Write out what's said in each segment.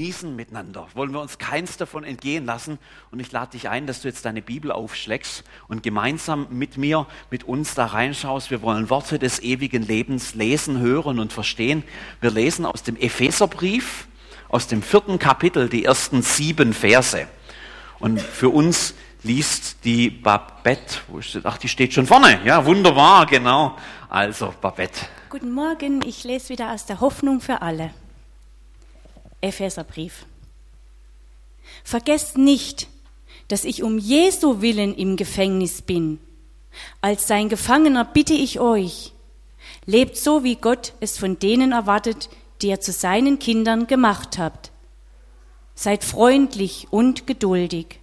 genießen miteinander. Wollen wir uns keins davon entgehen lassen. Und ich lade dich ein, dass du jetzt deine Bibel aufschlägst und gemeinsam mit mir, mit uns da reinschaust. Wir wollen Worte des ewigen Lebens lesen, hören und verstehen. Wir lesen aus dem Epheserbrief, aus dem 4. Kapitel, die ersten 7 Verse. Und für uns liest die Babette, wo ist das? Ach, die steht schon vorne. Ja, wunderbar, genau. Also, Babette. Guten Morgen, ich lese wieder aus der Hoffnung für alle. Epheserbrief. Vergesst nicht, dass ich um Jesu Willen im Gefängnis bin. Als sein Gefangener bitte ich euch, lebt so, wie Gott es von denen erwartet, die er zu seinen Kindern gemacht habt. Seid freundlich und geduldig.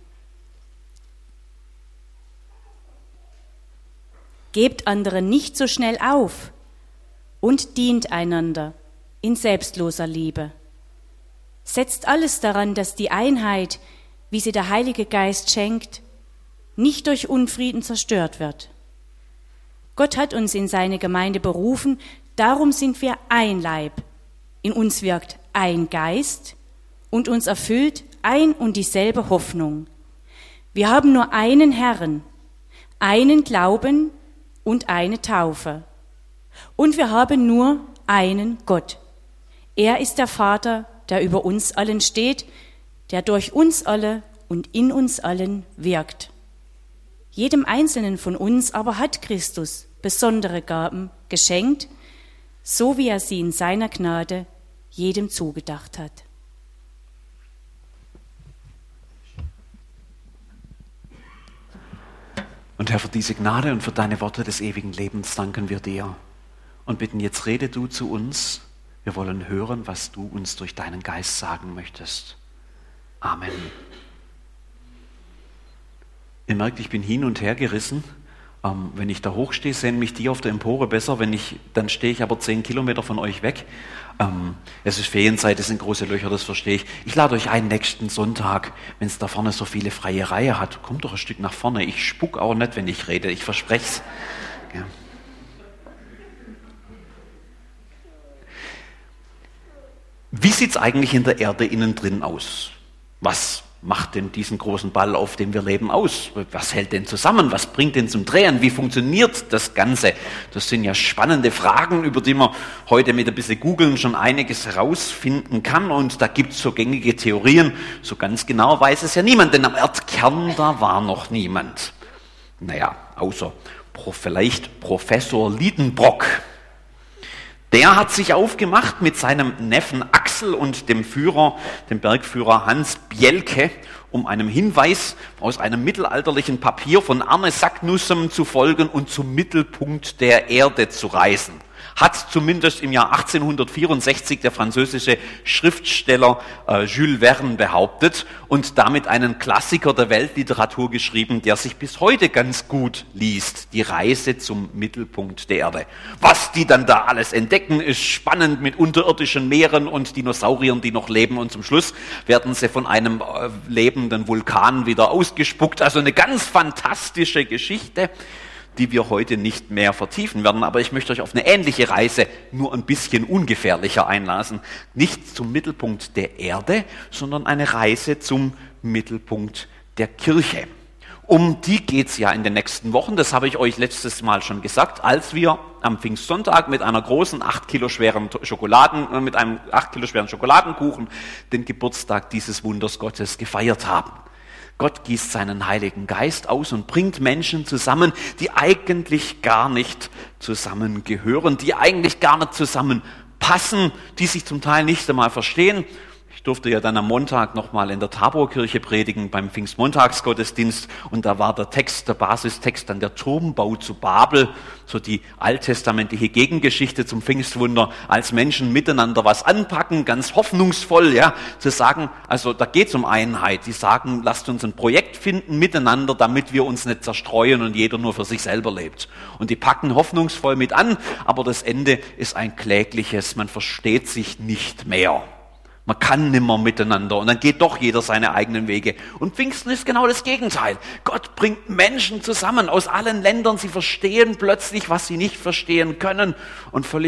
Gebt anderen nicht so schnell auf und dient einander in selbstloser Liebe. Setzt alles daran, dass die Einheit, wie sie der Heilige Geist schenkt, nicht durch Unfrieden zerstört wird. Gott hat uns in seine Gemeinde berufen, darum sind wir ein Leib. In uns wirkt ein Geist und uns erfüllt ein und dieselbe Hoffnung. Wir haben nur einen Herrn, einen Glauben und eine Taufe. Und wir haben nur einen Gott. Er ist der Vater, der über uns allen steht, der durch uns alle und in uns allen wirkt. Jedem Einzelnen von uns aber hat Christus besondere Gaben geschenkt, so wie er sie in seiner Gnade jedem zugedacht hat. Und Herr, für diese Gnade und für deine Worte des ewigen Lebens danken wir dir und bitten, jetzt rede du zu uns. Wir wollen hören, was du uns durch deinen Geist sagen möchtest. Amen. Ihr merkt, ich bin hin und her gerissen. Wenn ich da hochstehe, sehen mich die auf der Empore besser. Dann stehe ich aber 10 Kilometer von euch weg. Es ist Ferienzeit, es sind große Löcher, das verstehe ich. Ich lade euch ein, nächsten Sonntag, wenn es da vorne so viele freie Reihe hat, kommt doch ein Stück nach vorne. Ich spuck auch nicht, wenn ich rede, ich verspreche es. Ja. Wie sieht es eigentlich in der Erde innen drin aus? Was macht denn diesen großen Ball, auf dem wir leben, aus? Was hält den zusammen? Was bringt den zum Drehen? Wie funktioniert das Ganze? Das sind ja spannende Fragen, über die man heute mit ein bisschen Googeln schon einiges herausfinden kann. Und da gibt es so gängige Theorien. So ganz genau weiß es ja niemand, denn am Erdkern, da war noch niemand. Naja, außer vielleicht Professor Liedenbrock. Der hat sich aufgemacht mit seinem Neffen Axel und dem Bergführer Hans Bjelke, um einem Hinweis aus einem mittelalterlichen Papier von Arne Saknussem zu folgen und zum Mittelpunkt der Erde zu reisen. Hat zumindest im Jahr 1864 der französische Schriftsteller Jules Verne behauptet und damit einen Klassiker der Weltliteratur geschrieben, der sich bis heute ganz gut liest, die Reise zum Mittelpunkt der Erde. Was die dann da alles entdecken, ist spannend mit unterirdischen Meeren und Dinosauriern, die noch leben, und zum Schluss werden sie von einem lebenden Vulkan wieder ausgespuckt. Also eine ganz fantastische Geschichte, die wir heute nicht mehr vertiefen werden. Aber ich möchte euch auf eine ähnliche Reise, nur ein bisschen ungefährlicher einlassen. Nicht zum Mittelpunkt der Erde, sondern eine Reise zum Mittelpunkt der Kirche. Um die geht's ja in den nächsten Wochen. Das habe ich euch letztes Mal schon gesagt, als wir am Pfingstsonntag mit einem 8 Kilo schweren Schokoladenkuchen den Geburtstag dieses Wunders Gottes gefeiert haben. Gott gießt seinen Heiligen Geist aus und bringt Menschen zusammen, die eigentlich gar nicht zusammengehören, die eigentlich gar nicht zusammenpassen, die sich zum Teil nicht einmal verstehen. Ich durfte ja dann am Montag nochmal in der Taborkirche predigen beim Pfingstmontagsgottesdienst und da war der Basistext dann der Turmbau zu Babel, so die alttestamentliche Gegengeschichte zum Pfingstwunder, als Menschen miteinander was anpacken, ganz hoffnungsvoll, ja, zu sagen, also da geht es um Einheit, die sagen, lasst uns ein Projekt finden miteinander, damit wir uns nicht zerstreuen und jeder nur für sich selber lebt. Und die packen hoffnungsvoll mit an, aber das Ende ist ein klägliches, man versteht sich nicht mehr. Man kann nimmer miteinander und dann geht doch jeder seine eigenen Wege. Und Pfingsten ist genau das Gegenteil. Gott bringt Menschen zusammen aus allen Ländern. Sie verstehen plötzlich, was sie nicht verstehen können. Und völlig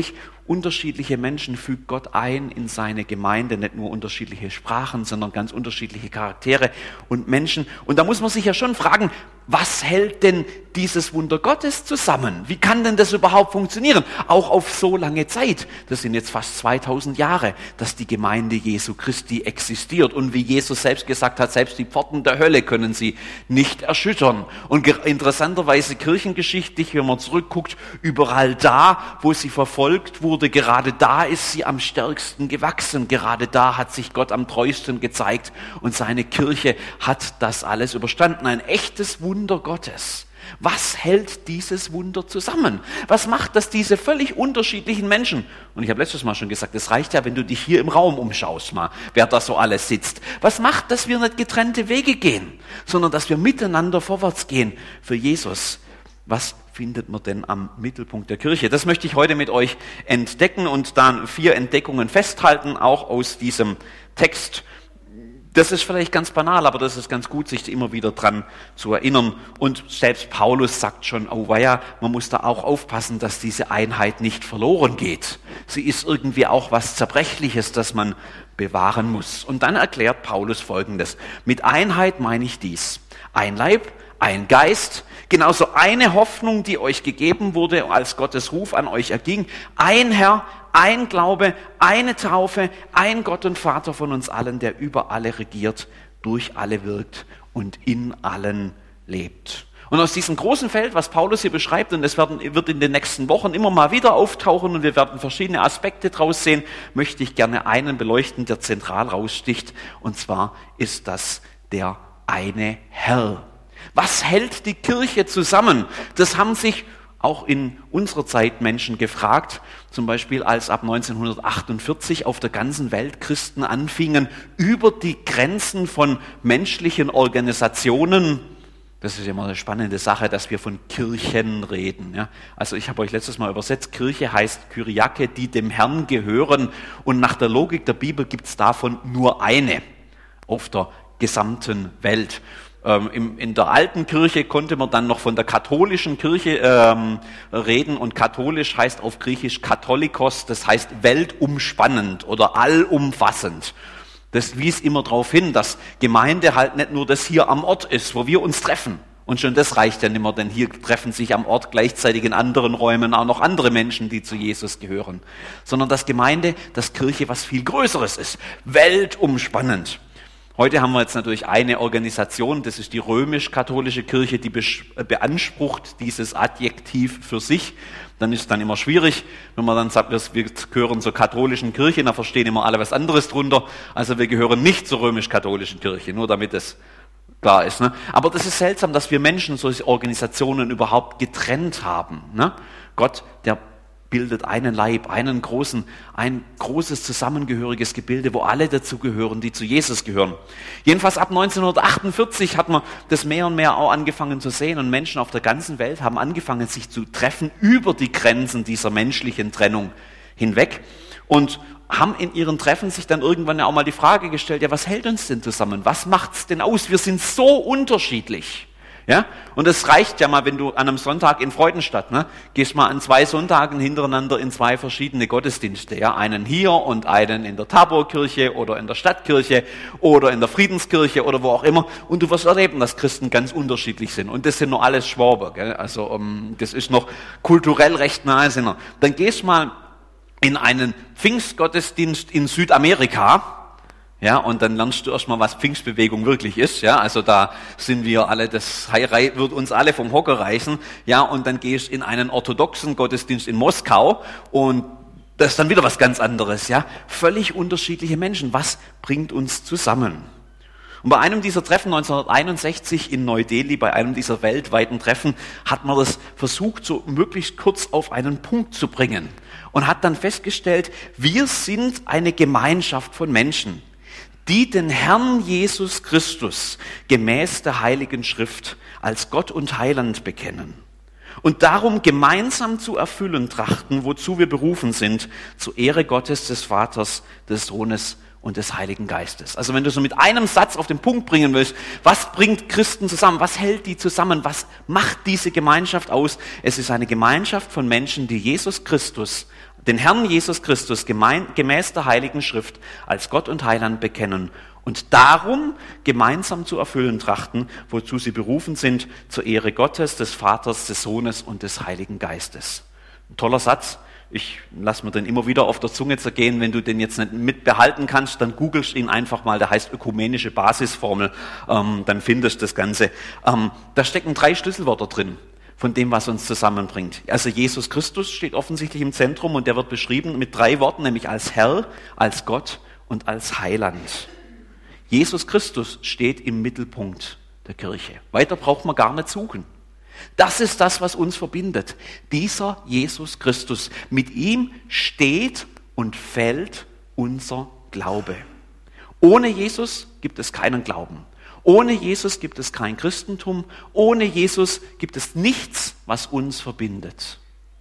unterschiedliche Menschen fügt Gott ein in seine Gemeinde, nicht nur unterschiedliche Sprachen, sondern ganz unterschiedliche Charaktere und Menschen. Und da muss man sich ja schon fragen, was hält denn dieses Wunder Gottes zusammen? Wie kann denn das überhaupt funktionieren? Auch auf so lange Zeit. Das sind jetzt fast 2000 Jahre, dass die Gemeinde Jesu Christi existiert. Und wie Jesus selbst gesagt hat, selbst die Pforten der Hölle können sie nicht erschüttern. Und interessanterweise kirchengeschichtlich, wenn man zurückguckt, überall da, wo sie verfolgt wurde, gerade da ist sie am stärksten gewachsen. Gerade da hat sich Gott am treuesten gezeigt und seine Kirche hat das alles überstanden. Ein echtes Wunder Gottes. Was hält dieses Wunder zusammen? Was macht, dass diese völlig unterschiedlichen Menschen, und ich habe letztes Mal schon gesagt, es reicht ja, wenn du dich hier im Raum umschaust mal, wer da so alles sitzt. Was macht, dass wir nicht getrennte Wege gehen, sondern dass wir miteinander vorwärts gehen für Jesus? Was findet man denn am Mittelpunkt der Kirche? Das möchte ich heute mit euch entdecken und dann 4 Entdeckungen festhalten, auch aus diesem Text. Das ist vielleicht ganz banal, aber das ist ganz gut, sich immer wieder dran zu erinnern. Und selbst Paulus sagt schon, oh weia, man muss da auch aufpassen, dass diese Einheit nicht verloren geht. Sie ist irgendwie auch was Zerbrechliches, das man bewahren muss. Und dann erklärt Paulus Folgendes. Mit Einheit meine ich dies. Ein Leib, ein Geist, genauso eine Hoffnung, die euch gegeben wurde, als Gottes Ruf an euch erging. Ein Herr, ein Glaube, eine Taufe, ein Gott und Vater von uns allen, der über alle regiert, durch alle wirkt und in allen lebt. Und aus diesem großen Feld, was Paulus hier beschreibt, und es wird in den nächsten Wochen immer mal wieder auftauchen und wir werden verschiedene Aspekte draus sehen, möchte ich gerne einen beleuchten, der zentral raussticht, und zwar ist das der eine Herr. Was hält die Kirche zusammen? Das haben sich auch in unserer Zeit Menschen gefragt, zum Beispiel als ab 1948 auf der ganzen Welt Christen anfingen, über die Grenzen von menschlichen Organisationen, das ist immer eine spannende Sache, dass wir von Kirchen reden. Ja? Also ich habe euch letztes Mal übersetzt, Kirche heißt Kyriake, die dem Herrn gehören, und nach der Logik der Bibel gibt es davon nur eine auf der gesamten Welt. In der alten Kirche konnte man dann noch von der katholischen Kirche reden, und katholisch heißt auf Griechisch Katholikos, das heißt weltumspannend oder allumfassend. Das wies immer darauf hin, dass Gemeinde halt nicht nur das hier am Ort ist, wo wir uns treffen. Und schon das reicht ja nicht mehr, denn hier treffen sich am Ort gleichzeitig in anderen Räumen auch noch andere Menschen, die zu Jesus gehören. Sondern dass Gemeinde, dass Kirche was viel Größeres ist, weltumspannend. Heute haben wir jetzt natürlich eine Organisation, das ist die römisch-katholische Kirche, die beansprucht dieses Adjektiv für sich. Dann ist es dann immer schwierig, wenn man dann sagt, wir gehören zur katholischen Kirche, dann verstehen immer alle was anderes drunter. Also wir gehören nicht zur römisch-katholischen Kirche, nur damit es klar ist. Ne? Aber das ist seltsam, dass wir Menschen solche Organisationen überhaupt getrennt haben. Ne? Gott, der bildet einen Leib, ein großes zusammengehöriges Gebilde, wo alle dazugehören, die zu Jesus gehören. Jedenfalls ab 1948 hat man das mehr und mehr auch angefangen zu sehen, und Menschen auf der ganzen Welt haben angefangen, sich zu treffen über die Grenzen dieser menschlichen Trennung hinweg und haben in ihren Treffen sich dann irgendwann ja auch mal die Frage gestellt, ja, was hält uns denn zusammen? Was macht's denn aus? Wir sind so unterschiedlich. Ja? Und es reicht ja mal, wenn du an einem Sonntag in Freudenstadt, ne, gehst mal an 2 Sonntagen hintereinander in 2 verschiedene Gottesdienste, ja, einen hier und einen in der Taborkirche oder in der Stadtkirche oder in der Friedenskirche oder wo auch immer, und du wirst erleben, dass Christen ganz unterschiedlich sind, und das sind nur alles Schwaber, gell? Also das ist noch kulturell recht nahe. Dann gehst mal in einen Pfingstgottesdienst in Südamerika. Ja, und dann lernst du erstmal, was Pfingstbewegung wirklich ist. Ja, also da sind wir alle, das wird uns alle vom Hocker reißen. Ja, und dann gehst du in einen orthodoxen Gottesdienst in Moskau, und das ist dann wieder was ganz anderes. Ja, völlig unterschiedliche Menschen. Was bringt uns zusammen? Und bei einem dieser Treffen 1961 in Neu-Delhi, bei einem dieser weltweiten Treffen, hat man das versucht, so möglichst kurz auf einen Punkt zu bringen und hat dann festgestellt, wir sind eine Gemeinschaft von Menschen, die den Herrn Jesus Christus gemäß der Heiligen Schrift als Gott und Heiland bekennen und darum gemeinsam zu erfüllen trachten, wozu wir berufen sind, zur Ehre Gottes, des Vaters, des Sohnes und des Heiligen Geistes. Also wenn du so mit einem Satz auf den Punkt bringen willst, was bringt Christen zusammen, was hält die zusammen, was macht diese Gemeinschaft aus? Es ist eine Gemeinschaft von Menschen, die Jesus Christus, den Herrn Jesus Christus gemäß der Heiligen Schrift als Gott und Heiland bekennen und darum gemeinsam zu erfüllen trachten, wozu sie berufen sind, zur Ehre Gottes, des Vaters, des Sohnes und des Heiligen Geistes. Ein toller Satz. Ich lasse mir den immer wieder auf der Zunge zergehen. Wenn du den jetzt nicht mitbehalten kannst, dann googelst ihn einfach mal. Der heißt ökumenische Basisformel. Dann findest du das Ganze. Da stecken 3 Schlüsselwörter drin von dem, was uns zusammenbringt. Also Jesus Christus steht offensichtlich im Zentrum und der wird beschrieben mit 3 Worten, nämlich als Herr, als Gott und als Heiland. Jesus Christus steht im Mittelpunkt der Kirche. Weiter braucht man gar nicht suchen. Das ist das, was uns verbindet. Dieser Jesus Christus. Mit ihm steht und fällt unser Glaube. Ohne Jesus gibt es keinen Glauben. Ohne Jesus gibt es kein Christentum. Ohne Jesus gibt es nichts, was uns verbindet.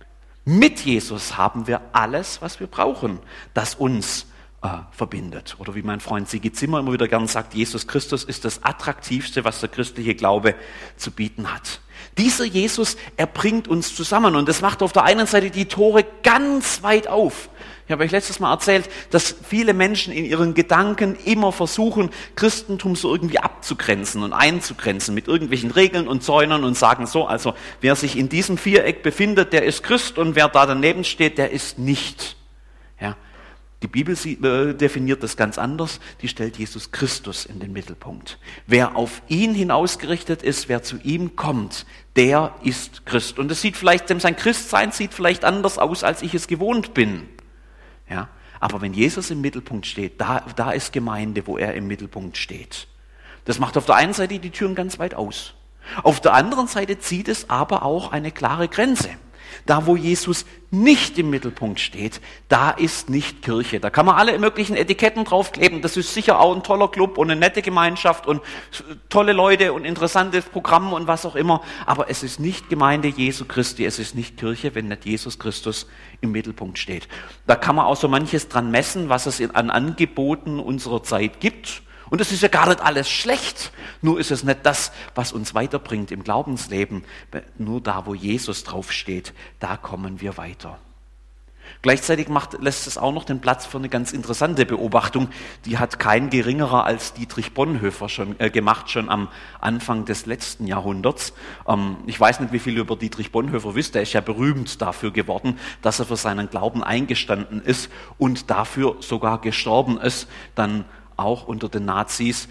Mit Jesus haben wir alles, was wir brauchen, das uns verbindet. Oder wie mein Freund Sigi Zimmer immer wieder gern sagt, Jesus Christus ist das Attraktivste, was der christliche Glaube zu bieten hat. Dieser Jesus, er bringt uns zusammen und das macht auf der einen Seite die Tore ganz weit auf. Ich habe euch letztes Mal erzählt, dass viele Menschen in ihren Gedanken immer versuchen, Christentum so irgendwie abzugrenzen und einzugrenzen mit irgendwelchen Regeln und Zäunen und sagen so, also wer sich in diesem Viereck befindet, der ist Christ und wer da daneben steht, der ist nicht. Ja. Die Bibel definiert das ganz anders, die stellt Jesus Christus in den Mittelpunkt. Wer auf ihn hinausgerichtet ist, wer zu ihm kommt, der ist Christ. Und es sieht vielleicht, sein Christsein sieht vielleicht anders aus, als ich es gewohnt bin. Ja, aber wenn Jesus im Mittelpunkt steht, da ist Gemeinde, wo er im Mittelpunkt steht. Das macht auf der einen Seite die Türen ganz weit aus. Auf der anderen Seite zieht es aber auch eine klare Grenze. Da, wo Jesus nicht im Mittelpunkt steht, da ist nicht Kirche. Da kann man alle möglichen Etiketten draufkleben. Das ist sicher auch ein toller Club und eine nette Gemeinschaft und tolle Leute und interessantes Programm und was auch immer. Aber es ist nicht Gemeinde Jesu Christi, es ist nicht Kirche, wenn nicht Jesus Christus im Mittelpunkt steht. Da kann man auch so manches dran messen, was es an Angeboten unserer Zeit gibt. Und es ist ja gar nicht alles schlecht, nur ist es nicht das, was uns weiterbringt im Glaubensleben. Nur da, wo Jesus draufsteht, da kommen wir weiter. Gleichzeitig lässt es auch noch den Platz für eine ganz interessante Beobachtung. Die hat kein geringerer als Dietrich Bonhoeffer schon gemacht, schon am Anfang des letzten Jahrhunderts. Ich weiß nicht, wie viel über Dietrich Bonhoeffer wisst. Er ist ja berühmt dafür geworden, dass er für seinen Glauben eingestanden ist und dafür sogar gestorben ist, dann auch unter den Nazis.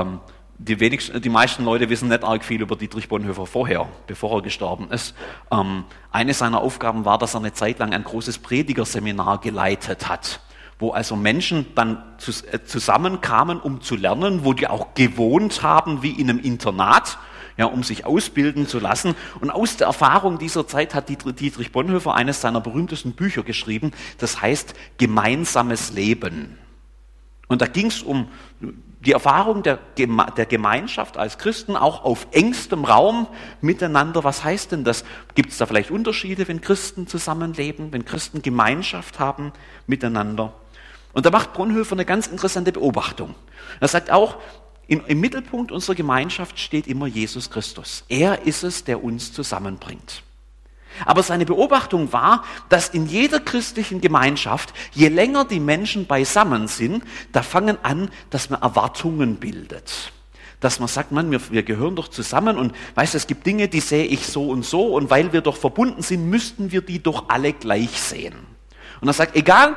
Die meisten Leute wissen nicht arg viel über Dietrich Bonhoeffer vorher, bevor er gestorben ist. Eine seiner Aufgaben war, dass er eine Zeit lang ein großes Predigerseminar geleitet hat, wo also Menschen dann zusammenkamen, um zu lernen, wo die auch gewohnt haben wie in einem Internat, ja, um sich ausbilden zu lassen. Und aus der Erfahrung dieser Zeit hat Dietrich Bonhoeffer eines seiner berühmtesten Bücher geschrieben, das heißt Gemeinsames Leben. Und da ging es um die Erfahrung der Gemeinschaft als Christen, auch auf engstem Raum miteinander. Was heißt denn das? Gibt es da vielleicht Unterschiede, wenn Christen zusammenleben, wenn Christen Gemeinschaft haben miteinander? Und da macht Bonhoeffer eine ganz interessante Beobachtung. Er sagt auch, im Mittelpunkt unserer Gemeinschaft steht immer Jesus Christus. Er ist es, der uns zusammenbringt. Aber seine Beobachtung war, dass in jeder christlichen Gemeinschaft, je länger die Menschen beisammen sind, da fangen an, dass man Erwartungen bildet. Dass man sagt, Mann, wir gehören doch zusammen und weißt, es gibt Dinge, die sehe ich so und weil wir doch verbunden sind, müssten wir die doch alle gleich sehen. Und er sagt, egal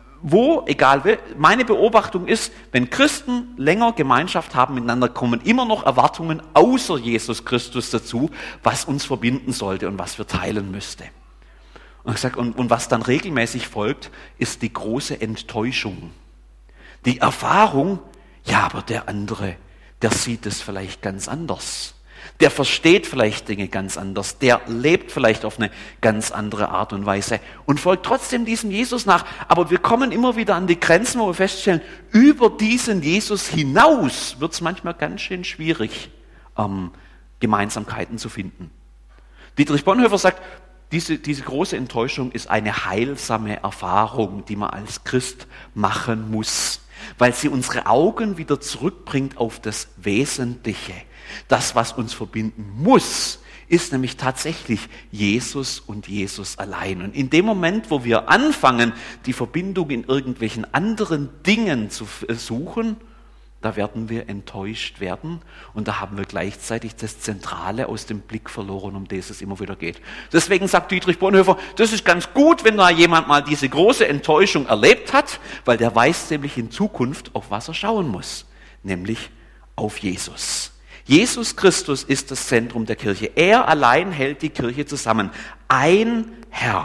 wie, meine Beobachtung ist, wenn Christen länger Gemeinschaft haben miteinander, kommen immer noch Erwartungen außer Jesus Christus dazu, was uns verbinden sollte und was wir teilen müsste. Und, ich sag, und was dann regelmäßig folgt, ist die große Enttäuschung. Die Erfahrung, ja, aber der andere, der sieht es vielleicht ganz anders. Der versteht vielleicht Dinge ganz anders, der lebt vielleicht auf eine ganz andere Art und Weise und folgt trotzdem diesem Jesus nach. Aber wir kommen immer wieder an die Grenzen, wo wir feststellen, über diesen Jesus hinaus wird es manchmal ganz schön schwierig, Gemeinsamkeiten zu finden. Dietrich Bonhoeffer sagt, diese große Enttäuschung ist eine heilsame Erfahrung, die man als Christ machen muss, weil sie unsere Augen wieder zurückbringt auf das Wesentliche. Das, was uns verbinden muss, ist nämlich tatsächlich Jesus und Jesus allein. Und in dem Moment, wo wir anfangen, die Verbindung in irgendwelchen anderen Dingen zu suchen, da werden wir enttäuscht werden und da haben wir gleichzeitig das Zentrale aus dem Blick verloren, um das es immer wieder geht. Deswegen sagt Dietrich Bonhoeffer, das ist ganz gut, wenn da jemand mal diese große Enttäuschung erlebt hat, weil der weiß nämlich in Zukunft, auf was er schauen muss, nämlich auf Jesus. Jesus Christus ist das Zentrum der Kirche. Er allein hält die Kirche zusammen. Ein Herr.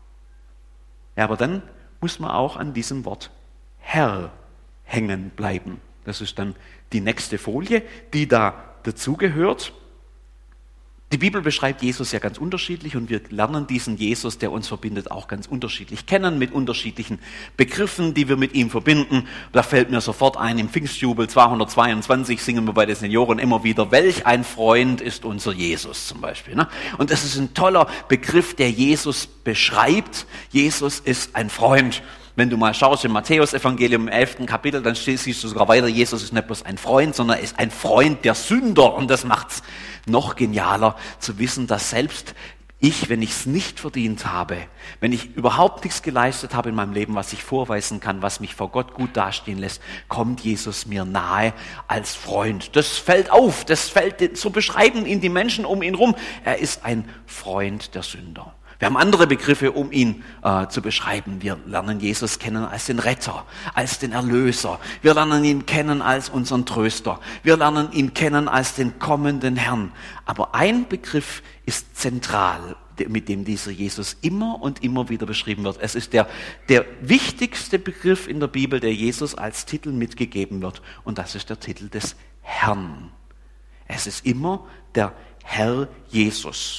Ja, aber dann muss man auch an diesem Wort Herr hängen bleiben. Das ist dann die nächste Folie, die da dazugehört. Die Bibel beschreibt Jesus ja ganz unterschiedlich und wir lernen diesen Jesus, der uns verbindet, auch ganz unterschiedlich kennen, mit unterschiedlichen Begriffen, die wir mit ihm verbinden. Da fällt mir sofort ein, im Pfingstjubel 222 singen wir bei den Senioren immer wieder, welch ein Freund ist unser Jesus zum Beispiel. Und das ist ein toller Begriff, der Jesus beschreibt. Jesus ist ein Freund. Wenn du mal schaust im Matthäus-Evangelium im 11. Kapitel, dann siehst du sogar weiter, Jesus ist nicht bloß ein Freund, sondern er ist ein Freund der Sünder. Und das macht's noch genialer, zu wissen, dass selbst ich, wenn ich es nicht verdient habe, wenn ich überhaupt nichts geleistet habe in meinem Leben, was ich vorweisen kann, was mich vor Gott gut dastehen lässt, kommt Jesus mir nahe als Freund. Das fällt auf, das fällt zu beschreiben in die Menschen um ihn rum. Er ist ein Freund der Sünder. Wir haben andere Begriffe, um ihn zu beschreiben. Wir lernen Jesus kennen als den Retter, als den Erlöser. Wir lernen ihn kennen als unseren Tröster. Wir lernen ihn kennen als den kommenden Herrn. Aber ein Begriff ist zentral, mit dem dieser Jesus immer und immer wieder beschrieben wird. Es ist der wichtigste Begriff in der Bibel, der Jesus als Titel mitgegeben wird. Und das ist der Titel des Herrn. Es ist immer der Herr Jesus.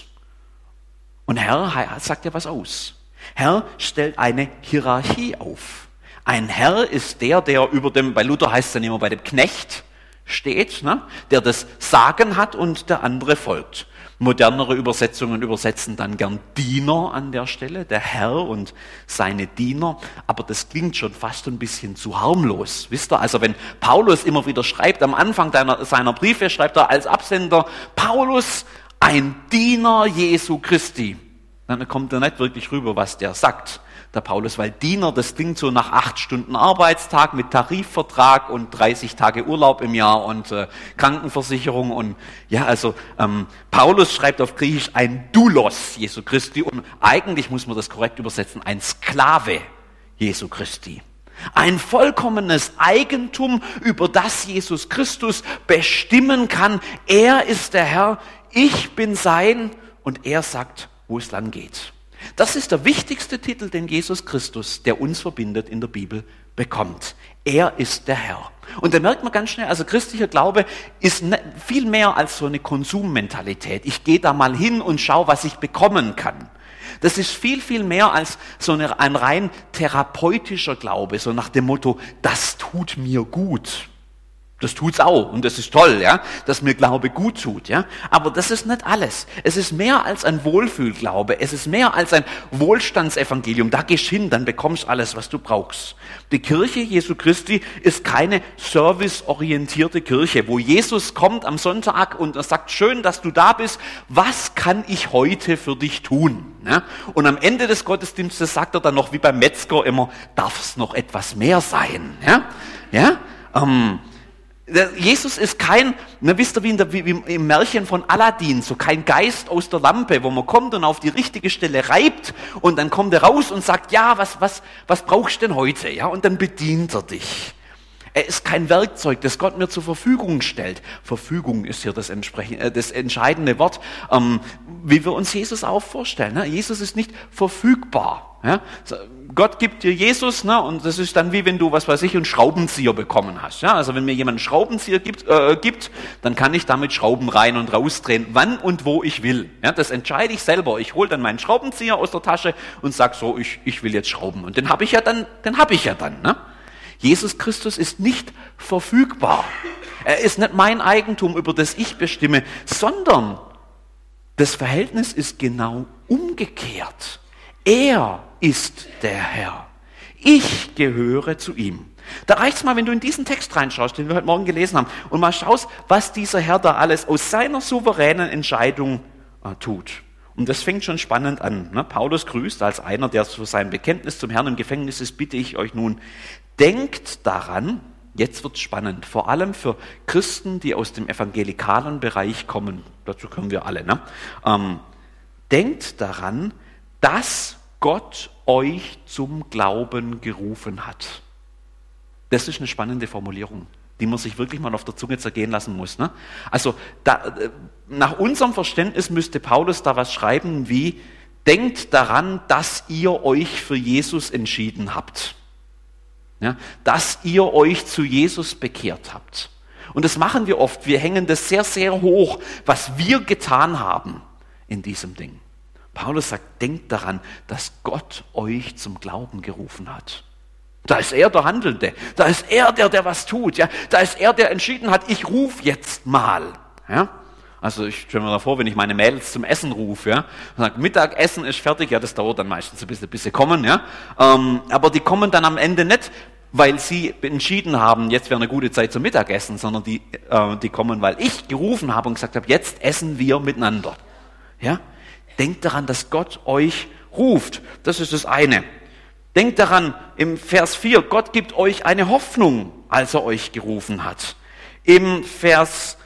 Und Herr sagt ja was aus. Herr stellt eine Hierarchie auf. Ein Herr ist der über dem, bei Luther heißt es dann immer bei dem Knecht steht, ne? Der das Sagen hat und der andere folgt. Modernere Übersetzungen übersetzen dann gern Diener an der Stelle, der Herr und seine Diener. Aber das klingt schon fast ein bisschen zu harmlos. Wisst ihr, also wenn Paulus immer wieder schreibt, am Anfang seiner Briefe schreibt er als Absender, Paulus, ein Diener Jesu Christi. Dann kommt er nicht wirklich rüber, was der sagt, der Paulus, weil Diener, das klingt so nach 8 Stunden Arbeitstag mit Tarifvertrag und 30 Tage Urlaub im Jahr und Krankenversicherung und ja, also Paulus schreibt auf Griechisch ein Doulos Jesu Christi und eigentlich muss man das korrekt übersetzen, ein Sklave Jesu Christi. Ein vollkommenes Eigentum, über das Jesus Christus bestimmen kann. Er ist der Herr, ich bin sein und er sagt, wo es lang geht. Das ist der wichtigste Titel, den Jesus Christus, der uns verbindet, in der Bibel bekommt. Er ist der Herr. Und da merkt man ganz schnell, also christlicher Glaube ist viel mehr als so eine Konsummentalität. Ich gehe da mal hin und schaue, was ich bekommen kann. Das ist viel, viel mehr als so ein rein therapeutischer Glaube, so nach dem Motto, das tut mir gut. Das tut's auch und das ist toll, ja, dass mir Glaube gut tut, ja. Aber das ist nicht alles. Es ist mehr als ein Wohlfühlglaube. Es ist mehr als ein Wohlstandsevangelium. Da gehst hin, dann bekommst du alles, was du brauchst. Die Kirche Jesu Christi ist keine serviceorientierte Kirche, wo Jesus kommt am Sonntag und er sagt, schön, dass du da bist. Was kann ich heute für dich tun? Ja? Und am Ende des Gottesdienstes sagt er dann noch, wie beim Metzger immer, darf es noch etwas mehr sein? Ja? Ja? Jesus ist kein, wisst ihr, wie im Märchen von Aladdin, so kein Geist aus der Lampe, wo man kommt und auf die richtige Stelle reibt und dann kommt er raus und sagt, ja, was brauchst du denn heute? Ja, und dann bedient er dich. Er ist kein Werkzeug, das Gott mir zur Verfügung stellt. Verfügung ist hier das entscheidende Wort, wie wir uns Jesus auch vorstellen. Ne? Jesus ist nicht verfügbar. Ja? Gott gibt dir Jesus, ne? Und das ist dann wie wenn du, was weiß ich, einen Schraubenzieher bekommen hast. Ja? Also wenn mir jemand einen Schraubenzieher gibt, dann kann ich damit Schrauben rein und rausdrehen, wann und wo ich will. Ja? Das entscheide ich selber. Ich hole dann meinen Schraubenzieher aus der Tasche und sage so, ich will jetzt schrauben. Und den habe ich ja dann. Ne? Jesus Christus ist nicht verfügbar. Er ist nicht mein Eigentum, über das ich bestimme, sondern das Verhältnis ist genau umgekehrt. Er ist der Herr. Ich gehöre zu ihm. Da reicht's mal, wenn du in diesen Text reinschaust, den wir heute Morgen gelesen haben, und mal schaust, was dieser Herr da alles aus seiner souveränen Entscheidung tut. Und das fängt schon spannend an. Ne? Paulus grüßt als einer, der für sein Bekenntnis zum Herrn im Gefängnis ist, bitte ich euch nun, denkt daran, jetzt wird's spannend, vor allem für Christen, die aus dem evangelikalen Bereich kommen, dazu können wir alle, ne? Denkt daran, dass Gott euch zum Glauben gerufen hat. Das ist eine spannende Formulierung, die man sich wirklich mal auf der Zunge zergehen lassen muss. Ne? Also nach unserem Verständnis müsste Paulus da was schreiben wie, denkt daran, dass ihr euch für Jesus entschieden habt. Ja, dass ihr euch zu Jesus bekehrt habt. Und das machen wir oft. Wir hängen das sehr, sehr hoch, was wir getan haben in diesem Ding. Paulus sagt, denkt daran, dass Gott euch zum Glauben gerufen hat. Da ist er der Handelnde. Da ist er der was tut. Ja? Da ist er, der entschieden hat, ich rufe jetzt mal. Ja? Also ich stelle mir da vor, wenn ich meine Mädels zum Essen rufe, ja, und sage, Mittagessen ist fertig, ja, das dauert dann meistens ein bisschen, bis sie kommen, ja. Aber die kommen dann am Ende nicht, weil sie entschieden haben, jetzt wäre eine gute Zeit zum Mittagessen, sondern die kommen, weil ich gerufen habe und gesagt habe, jetzt essen wir miteinander. Ja? Denkt daran, dass Gott euch ruft. Das ist das eine. Denkt daran, im Vers 4, Gott gibt euch eine Hoffnung, als er euch gerufen hat. Im Vers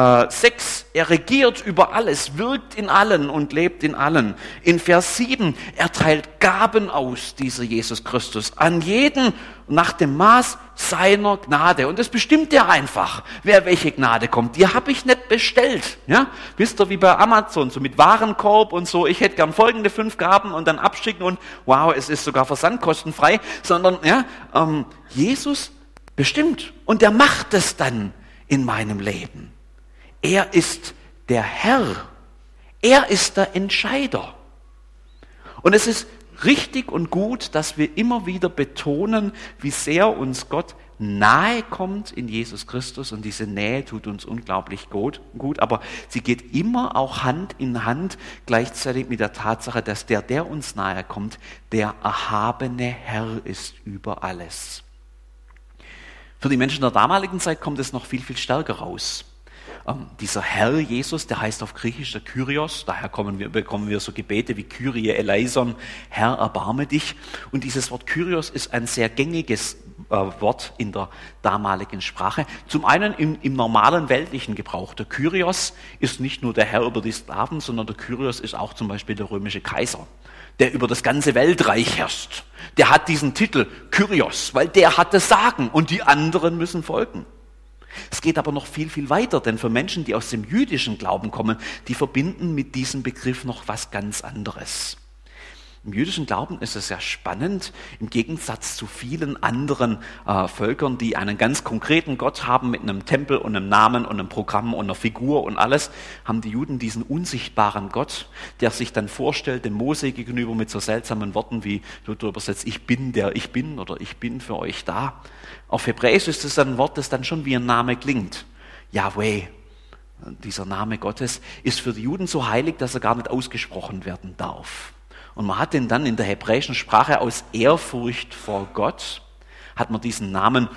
6, er regiert über alles, wirkt in allen und lebt in allen. In Vers 7, er teilt Gaben aus, dieser Jesus Christus, an jeden nach dem Maß seiner Gnade. Und das bestimmt er einfach, wer welche Gnade kommt. Die habe ich nicht bestellt. Ja? Wisst ihr, wie bei Amazon, so mit Warenkorb und so, ich hätte gern folgende 5 Gaben und dann abschicken und wow, es ist sogar versandkostenfrei, sondern ja, Jesus bestimmt und er macht es dann in meinem Leben. Er ist der Herr. Er ist der Entscheider. Und es ist richtig und gut, dass wir immer wieder betonen, wie sehr uns Gott nahe kommt in Jesus Christus. Und diese Nähe tut uns unglaublich gut. Aber sie geht immer auch Hand in Hand gleichzeitig mit der Tatsache, dass der uns nahe kommt, der erhabene Herr ist über alles. Für die Menschen der damaligen Zeit kommt es noch viel, viel stärker raus. Dieser Herr Jesus, der heißt auf Griechisch der Kyrios, daher bekommen wir so Gebete wie Kyrie eleison, Herr, erbarme dich. Und dieses Wort Kyrios ist ein sehr gängiges Wort in der damaligen Sprache. Zum einen im normalen weltlichen Gebrauch. Der Kyrios ist nicht nur der Herr über die Sklaven, sondern der Kyrios ist auch zum Beispiel der römische Kaiser, der über das ganze Weltreich herrscht. Der hat diesen Titel Kyrios, weil der hat das Sagen und die anderen müssen folgen. Es geht aber noch viel, viel weiter, denn für Menschen, die aus dem jüdischen Glauben kommen, die verbinden mit diesem Begriff noch was ganz anderes. Im jüdischen Glauben ist es ja spannend, im Gegensatz zu vielen anderen Völkern, die einen ganz konkreten Gott haben mit einem Tempel und einem Namen und einem Programm und einer Figur und alles, haben die Juden diesen unsichtbaren Gott, der sich dann vorstellt, dem Mose gegenüber mit so seltsamen Worten wie, du übersetzt, ich bin der ich bin oder ich bin für euch da. Auf Hebräisch ist es ein Wort, das dann schon wie ein Name klingt. Yahweh, dieser Name Gottes, ist für die Juden so heilig, dass er gar nicht ausgesprochen werden darf. Und man hat den dann in der hebräischen Sprache aus Ehrfurcht vor Gott, hat man diesen Namen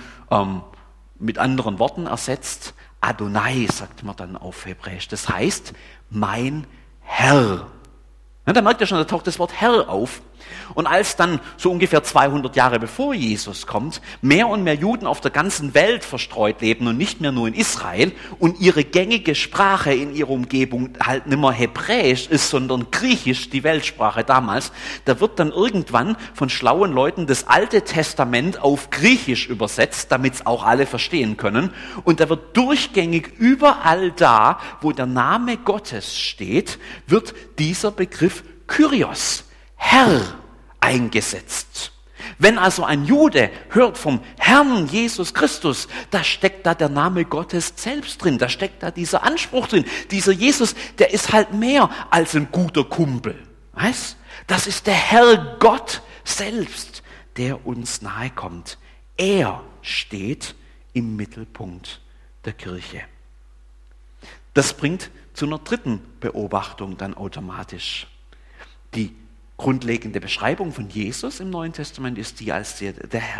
mit anderen Worten ersetzt. Adonai sagt man dann auf Hebräisch. Das heißt, mein Herr. Ja, da merkt ihr schon, da taucht das Wort Herr auf. Und als dann so ungefähr 200 Jahre bevor Jesus kommt, mehr und mehr Juden auf der ganzen Welt verstreut leben und nicht mehr nur in Israel und ihre gängige Sprache in ihrer Umgebung halt nicht mehr Hebräisch ist, sondern Griechisch, die Weltsprache damals, da wird dann irgendwann von schlauen Leuten das Alte Testament auf Griechisch übersetzt, damit es auch alle verstehen können. Und da wird durchgängig überall da, wo der Name Gottes steht, wird dieser Begriff Kyrios, Herr, eingesetzt. Wenn also ein Jude hört vom Herrn Jesus Christus, da steckt da der Name Gottes selbst drin, da steckt da dieser Anspruch drin. Dieser Jesus, der ist halt mehr als ein guter Kumpel. Weißt? Das ist der Herr Gott selbst, der uns nahe kommt. Er steht im Mittelpunkt der Kirche. Das bringt zu einer dritten Beobachtung dann automatisch. Die grundlegende Beschreibung von Jesus im Neuen Testament ist die als der Herr.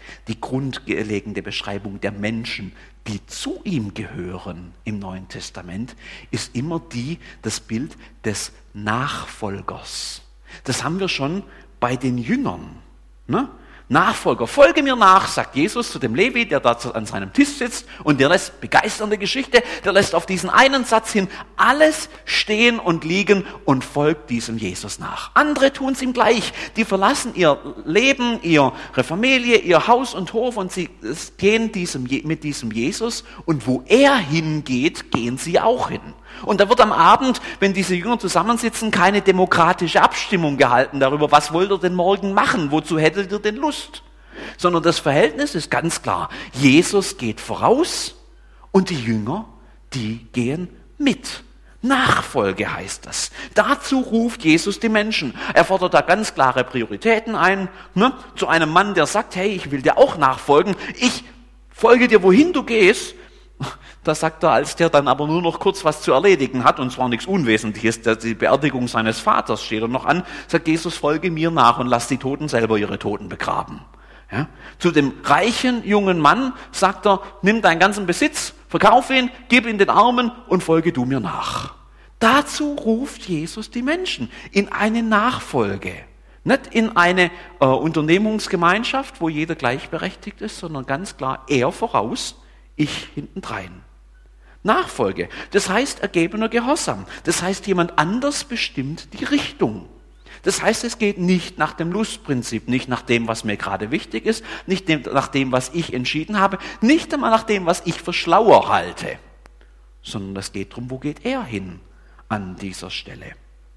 Die grundlegende Beschreibung der Menschen, die zu ihm gehören im Neuen Testament, ist immer das Bild des Nachfolgers. Das haben wir schon bei den Jüngern. Ne? Nachfolger, folge mir nach, sagt Jesus zu dem Levi, der da an seinem Tisch sitzt, und der lässt, begeisternde Geschichte, der lässt auf diesen einen Satz hin alles stehen und liegen und folgt diesem Jesus nach. Andere tun es ihm gleich, die verlassen ihr Leben, ihre Familie, ihr Haus und Hof und sie gehen mit diesem Jesus, und wo er hingeht, gehen sie auch hin. Und da wird am Abend, wenn diese Jünger zusammensitzen, keine demokratische Abstimmung gehalten darüber, was wollt ihr denn morgen machen, wozu hättet ihr denn Lust? Sondern das Verhältnis ist ganz klar. Jesus geht voraus und die Jünger, die gehen mit. Nachfolge heißt das. Dazu ruft Jesus die Menschen. Er fordert da ganz klare Prioritäten ein, ne? Zu einem Mann, der sagt, hey, ich will dir auch nachfolgen, ich folge dir, wohin du gehst. Das sagt er, als der dann aber nur noch kurz was zu erledigen hat, und zwar nichts Unwesentliches, die Beerdigung seines Vaters steht er noch an, sagt Jesus, folge mir nach und lass die Toten selber ihre Toten begraben. Ja? Zu dem reichen jungen Mann sagt er, nimm deinen ganzen Besitz, verkauf ihn, gib ihn den Armen und folge du mir nach. Dazu ruft Jesus die Menschen in eine Nachfolge. Nicht in eine Unternehmungsgemeinschaft, wo jeder gleichberechtigt ist, sondern ganz klar er voraus, ich hintendrein. Nachfolge, das heißt ergebener Gehorsam. Das heißt, jemand anders bestimmt die Richtung. Das heißt, es geht nicht nach dem Lustprinzip, nicht nach dem, was mir gerade wichtig ist, nicht nach dem, was ich entschieden habe, nicht einmal nach dem, was ich für schlauer halte, sondern es geht darum, wo geht er hin an dieser Stelle.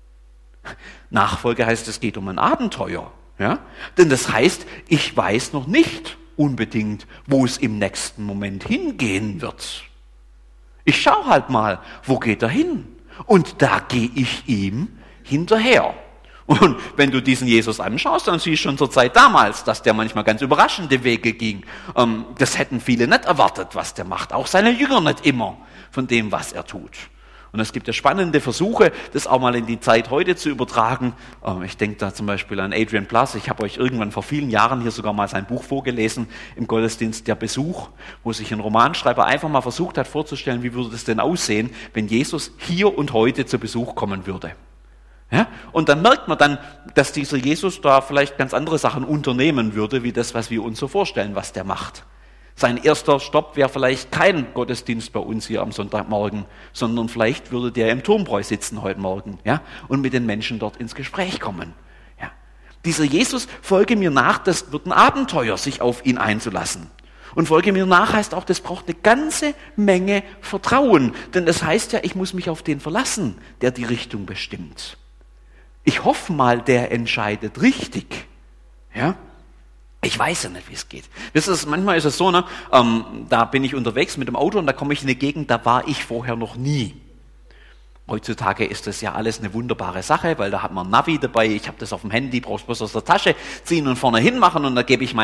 Nachfolge heißt, es geht um ein Abenteuer. Ja? Denn das heißt, ich weiß noch nicht unbedingt, wo es im nächsten Moment hingehen wird. Ich schaue halt mal, wo geht er hin? Und da gehe ich ihm hinterher. Und wenn du diesen Jesus anschaust, dann siehst du schon zur Zeit damals, dass der manchmal ganz überraschende Wege ging. Das hätten viele nicht erwartet, was der macht. Auch seine Jünger nicht immer von dem, was er tut. Und es gibt ja spannende Versuche, das auch mal in die Zeit heute zu übertragen. Ich denke da zum Beispiel an Adrian Plass. Ich habe euch irgendwann vor vielen Jahren hier sogar mal sein Buch vorgelesen im Gottesdienst Der Besuch, wo sich ein Romanschreiber einfach mal versucht hat vorzustellen, wie würde es denn aussehen, wenn Jesus hier und heute zu Besuch kommen würde. Ja? Und dann merkt man dann, dass dieser Jesus da vielleicht ganz andere Sachen unternehmen würde, wie das, was wir uns so vorstellen, was der macht. Sein erster Stopp wäre vielleicht kein Gottesdienst bei uns hier am Sonntagmorgen, sondern vielleicht würde der im Turmbräu sitzen heute Morgen, ja, und mit den Menschen dort ins Gespräch kommen. Ja. Dieser Jesus, folge mir nach, das wird ein Abenteuer, sich auf ihn einzulassen. Und folge mir nach heißt auch, das braucht eine ganze Menge Vertrauen, denn das heißt ja, ich muss mich auf den verlassen, der die Richtung bestimmt. Ich hoffe mal, der entscheidet richtig, ja. Ich weiß ja nicht, wie es geht. Manchmal ist es so, ne, da bin ich unterwegs mit dem Auto und da komme ich in eine Gegend, da war ich vorher noch nie. Heutzutage ist das ja alles eine wunderbare Sache, weil da hat man ein Navi dabei, ich habe das auf dem Handy, brauchst bloß aus der Tasche ziehen und vorne hin machen und da gebe ich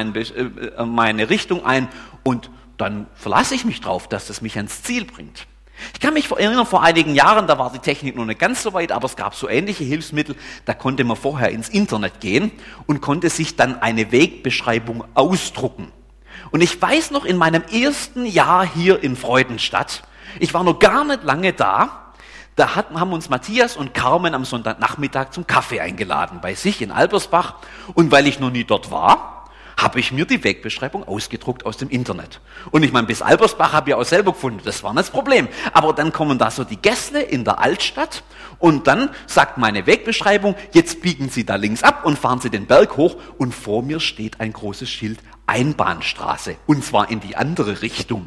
meine Richtung ein und dann verlasse ich mich drauf, dass das mich ans Ziel bringt. Ich kann mich erinnern, vor einigen Jahren, da war die Technik noch nicht ganz so weit, aber es gab so ähnliche Hilfsmittel, da konnte man vorher ins Internet gehen und konnte sich dann eine Wegbeschreibung ausdrucken. Und ich weiß noch, in meinem ersten Jahr hier in Freudenstadt, ich war noch gar nicht lange da haben uns Matthias und Carmen am Sonntagnachmittag zum Kaffee eingeladen, bei sich in Albersbach. Und weil ich noch nie dort war, habe ich mir die Wegbeschreibung ausgedruckt aus dem Internet. Und ich meine, bis Albersbach habe ich auch selber gefunden, das war nicht das Problem. Aber dann kommen da so die Gässle in der Altstadt und dann sagt meine Wegbeschreibung, jetzt biegen Sie da links ab und fahren Sie den Berg hoch und vor mir steht ein großes Schild, Einbahnstraße, und zwar in die andere Richtung.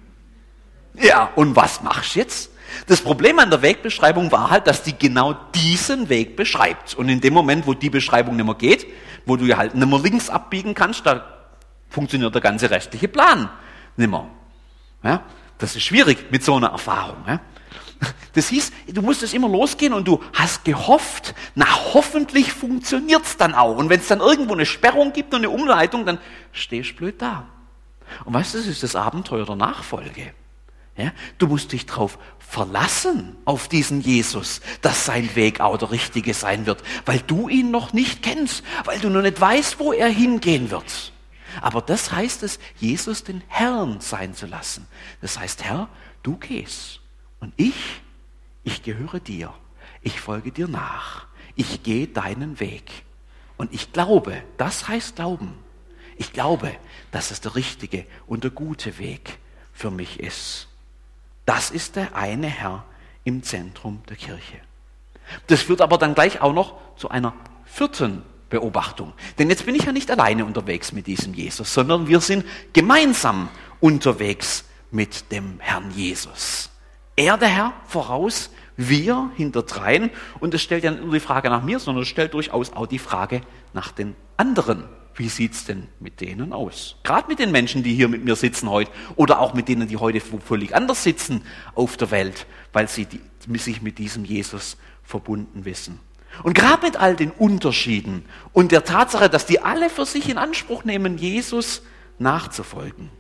Ja, und was machst du jetzt? Das Problem an der Wegbeschreibung war halt, dass die genau diesen Weg beschreibt. Und in dem Moment, wo die Beschreibung nicht mehr geht, wo du halt nicht mehr links abbiegen kannst, da funktioniert der ganze restliche Plan nicht mehr. Ja? Das ist schwierig mit so einer Erfahrung. Ja? Das hieß, du musstest immer losgehen und du hast gehofft, hoffentlich funktioniert's dann auch. Und wenn es dann irgendwo eine Sperrung gibt und eine Umleitung, dann stehst du blöd da. Und weißt du, das ist das Abenteuer der Nachfolge. Ja, du musst dich darauf verlassen, auf diesen Jesus, dass sein Weg auch der richtige sein wird, weil du ihn noch nicht kennst, weil du noch nicht weißt, wo er hingehen wird. Aber das heißt es, Jesus den Herrn sein zu lassen. Das heißt, Herr, du gehst und ich gehöre dir. Ich folge dir nach. Ich gehe deinen Weg. Und ich glaube, das heißt Glauben. Ich glaube, dass es der richtige und der gute Weg für mich ist. Das ist der eine Herr im Zentrum der Kirche. Das führt aber dann gleich auch noch zu einer vierten Beobachtung. Denn jetzt bin ich ja nicht alleine unterwegs mit diesem Jesus, sondern wir sind gemeinsam unterwegs mit dem Herrn Jesus. Er, der Herr, voraus, wir hinterdrein. Und es stellt ja nicht nur die Frage nach mir, sondern es stellt durchaus auch die Frage nach den anderen. Wie sieht es denn mit denen aus? Gerade mit den Menschen, die hier mit mir sitzen heute oder auch mit denen, die heute völlig anders sitzen auf der Welt, weil sie sich mit diesem Jesus verbunden wissen. Und gerade mit all den Unterschieden und der Tatsache, dass die alle für sich in Anspruch nehmen, Jesus nachzufolgen.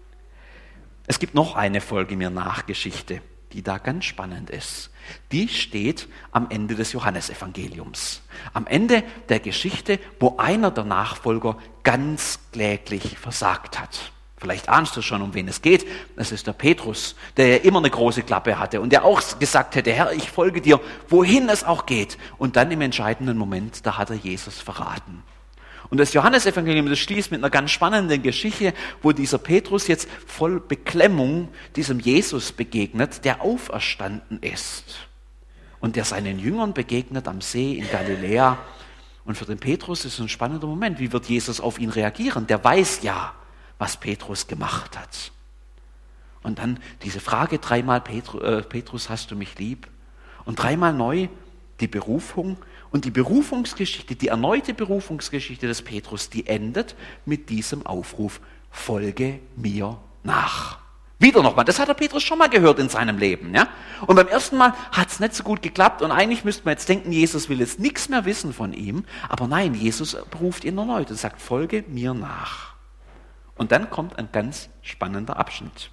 Es gibt noch eine Folge mir Nachgeschichte, die da ganz spannend ist. Die steht am Ende des Johannesevangeliums. Am Ende der Geschichte, wo einer der Nachfolger ganz kläglich versagt hat. Vielleicht ahnst du schon, um wen es geht. Das ist der Petrus, der ja immer eine große Klappe hatte und der auch gesagt hätte, Herr, ich folge dir, wohin es auch geht. Und dann im entscheidenden Moment, da hat er Jesus verraten. Und das Johannesevangelium, das schließt mit einer ganz spannenden Geschichte, wo dieser Petrus jetzt voll Beklemmung diesem Jesus begegnet, der auferstanden ist. Und der seinen Jüngern begegnet am See in Galiläa. Und für den Petrus ist es ein spannender Moment. Wie wird Jesus auf ihn reagieren? Der weiß ja, was Petrus gemacht hat. Und dann diese Frage dreimal, Petrus, hast du mich lieb? Und dreimal neu die Berufung. Und die Berufungsgeschichte, die erneute Berufungsgeschichte des Petrus, die endet mit diesem Aufruf, folge mir nach. Wieder nochmal, das hat der Petrus schon mal gehört in seinem Leben. Ja? Und beim ersten Mal hat es nicht so gut geklappt und eigentlich müsste man jetzt denken, Jesus will jetzt nichts mehr wissen von ihm. Aber nein, Jesus beruft ihn erneut und sagt, folge mir nach. Und dann kommt ein ganz spannender Abschnitt.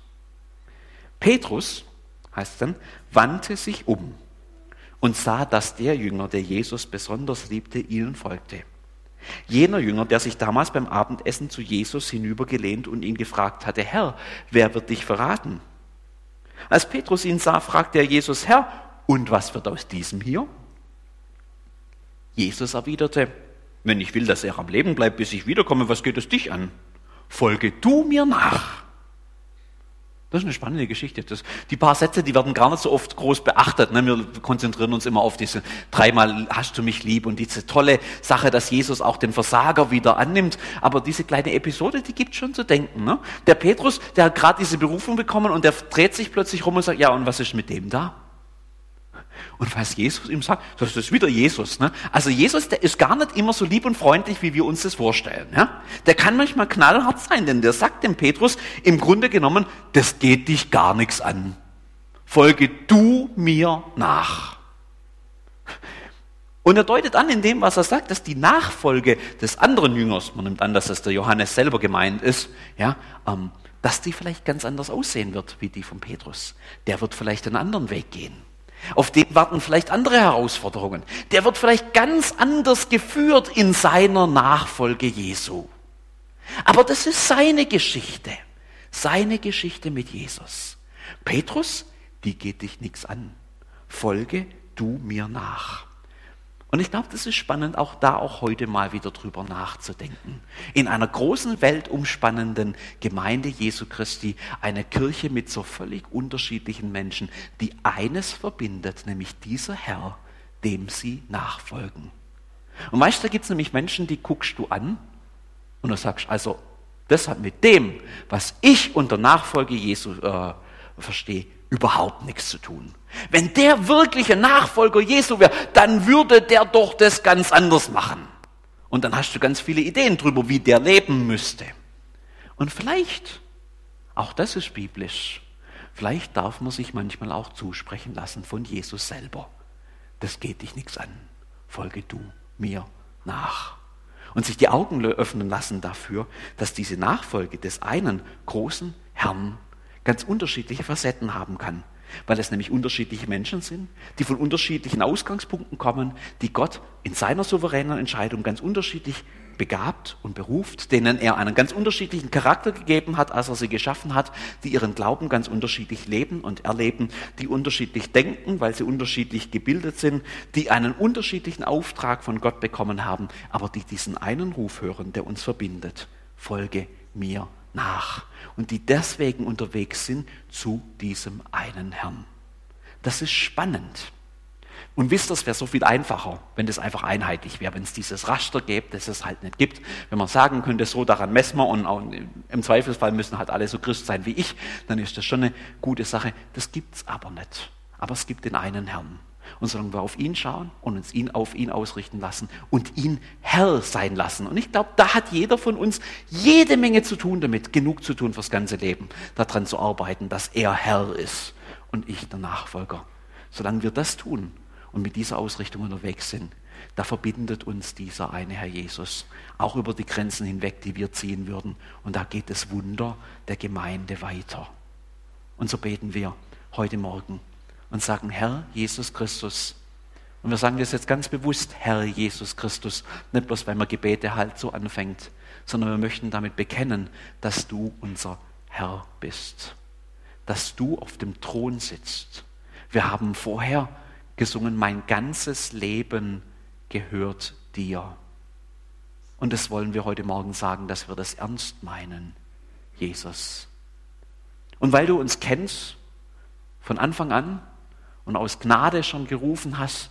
Petrus, heißt dann, wandte sich um und sah, dass der Jünger, der Jesus besonders liebte, ihnen folgte. Jener Jünger, der sich damals beim Abendessen zu Jesus hinübergelehnt und ihn gefragt hatte, Herr, wer wird dich verraten? Als Petrus ihn sah, fragte er Jesus, Herr, und was wird aus diesem hier? Jesus erwiderte, wenn ich will, dass er am Leben bleibt, bis ich wiederkomme, was geht es dich an? Folge du mir nach. Das ist eine spannende Geschichte. Die paar Sätze, die werden gar nicht so oft groß beachtet. Ne? Wir konzentrieren uns immer auf diese dreimal hast du mich lieb und diese tolle Sache, dass Jesus auch den Versager wieder annimmt. Aber diese kleine Episode, die gibt schon zu denken. Ne? Der Petrus, der hat gerade diese Berufung bekommen und der dreht sich plötzlich rum und sagt, ja, und was ist mit dem da? Und was Jesus ihm sagt, das ist wieder Jesus. Ne? Also Jesus, der ist gar nicht immer so lieb und freundlich, wie wir uns das vorstellen. Ja? Der kann manchmal knallhart sein, denn der sagt dem Petrus im Grunde genommen, das geht dich gar nichts an. Folge du mir nach. Und er deutet an in dem, was er sagt, dass die Nachfolge des anderen Jüngers, man nimmt an, dass das der Johannes selber gemeint ist, ja, dass die vielleicht ganz anders aussehen wird, wie die von Petrus. Der wird vielleicht einen anderen Weg gehen. Auf den warten vielleicht andere Herausforderungen. Der wird vielleicht ganz anders geführt in seiner Nachfolge Jesu. Aber das ist seine Geschichte mit Jesus. Petrus, die geht dich nichts an. Folge du mir nach. Und ich glaube, das ist spannend, auch heute mal wieder drüber nachzudenken. In einer großen, weltumspannenden Gemeinde Jesu Christi, eine Kirche mit so völlig unterschiedlichen Menschen, die eines verbindet, nämlich dieser Herr, dem sie nachfolgen. Und weißt du, da gibt es nämlich Menschen, die guckst du an und du sagst, also das hat mit dem, was ich unter Nachfolge Jesu verstehe, überhaupt nichts zu tun. Wenn der wirkliche Nachfolger Jesu wäre, dann würde der doch das ganz anders machen. Und dann hast du ganz viele Ideen drüber, wie der leben müsste. Und vielleicht, auch das ist biblisch, vielleicht darf man sich manchmal auch zusprechen lassen von Jesus selber. Das geht dich nichts an. Folge du mir nach. Und sich die Augen öffnen lassen dafür, dass diese Nachfolge des einen großen Herrn ganz unterschiedliche Facetten haben kann, weil es nämlich unterschiedliche Menschen sind, die von unterschiedlichen Ausgangspunkten kommen, die Gott in seiner souveränen Entscheidung ganz unterschiedlich begabt und beruft, denen er einen ganz unterschiedlichen Charakter gegeben hat, als er sie geschaffen hat, die ihren Glauben ganz unterschiedlich leben und erleben, die unterschiedlich denken, weil sie unterschiedlich gebildet sind, die einen unterschiedlichen Auftrag von Gott bekommen haben, aber die diesen einen Ruf hören, der uns verbindet: Folge mir nach. Und die deswegen unterwegs sind zu diesem einen Herrn. Das ist spannend. Und wisst ihr, es wäre so viel einfacher, wenn das einfach einheitlich wäre, wenn es dieses Raster gäbe, das es halt nicht gibt. Wenn man sagen könnte, so daran messen wir und auch im Zweifelsfall müssen halt alle so Christ sein wie ich, dann ist das schon eine gute Sache. Das gibt es aber nicht. Aber es gibt den einen Herrn. Und solange wir auf ihn schauen und uns auf ihn ausrichten lassen und ihn Herr sein lassen. Und ich glaube, da hat jeder von uns jede Menge zu tun damit, genug zu tun fürs ganze Leben, daran zu arbeiten, dass er Herr ist und ich der Nachfolger. Solange wir das tun und mit dieser Ausrichtung unterwegs sind, da verbindet uns dieser eine Herr Jesus, auch über die Grenzen hinweg, die wir ziehen würden. Und da geht das Wunder der Gemeinde weiter. Und so beten wir heute Morgen und sagen: Herr Jesus Christus. Und wir sagen das jetzt ganz bewusst: Herr Jesus Christus. Nicht bloß, weil man Gebete halt so anfängt, sondern wir möchten damit bekennen, dass du unser Herr bist. Dass du auf dem Thron sitzt. Wir haben vorher gesungen: Mein ganzes Leben gehört dir. Und das wollen wir heute Morgen sagen, dass wir das ernst meinen, Jesus. Und weil du uns kennst, von Anfang an und aus Gnade schon gerufen hast,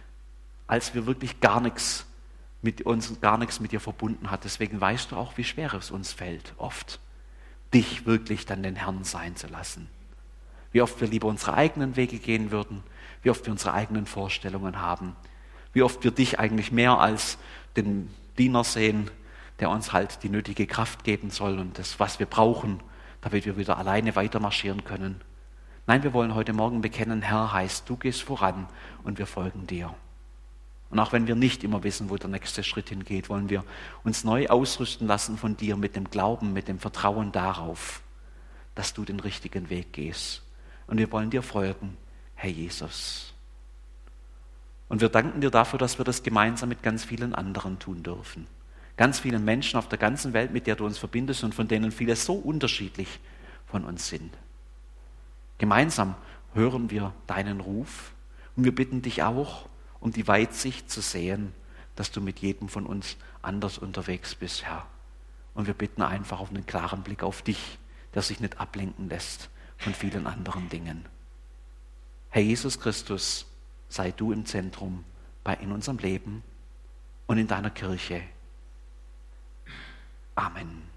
als wir wirklich gar nichts mit dir verbunden hat. Deswegen weißt du auch, wie schwer es uns fällt, oft, dich wirklich dann den Herrn sein zu lassen. Wie oft wir lieber unsere eigenen Wege gehen würden, wie oft wir unsere eigenen Vorstellungen haben, wie oft wir dich eigentlich mehr als den Diener sehen, der uns halt die nötige Kraft geben soll und das, was wir brauchen, damit wir wieder alleine weitermarschieren können. Nein, wir wollen heute Morgen bekennen: Herr heißt, du gehst voran und wir folgen dir. Und auch wenn wir nicht immer wissen, wo der nächste Schritt hingeht, wollen wir uns neu ausrüsten lassen von dir mit dem Glauben, mit dem Vertrauen darauf, dass du den richtigen Weg gehst. Und wir wollen dir folgen, Herr Jesus. Und wir danken dir dafür, dass wir das gemeinsam mit ganz vielen anderen tun dürfen. Ganz vielen Menschen auf der ganzen Welt, mit der du uns verbindest und von denen viele so unterschiedlich von uns sind. Gemeinsam hören wir deinen Ruf und wir bitten dich auch um die Weitsicht zu sehen, dass du mit jedem von uns anders unterwegs bist, Herr. Und wir bitten einfach auf einen klaren Blick auf dich, der sich nicht ablenken lässt von vielen anderen Dingen. Herr Jesus Christus, sei du im Zentrum in unserem Leben und in deiner Kirche. Amen.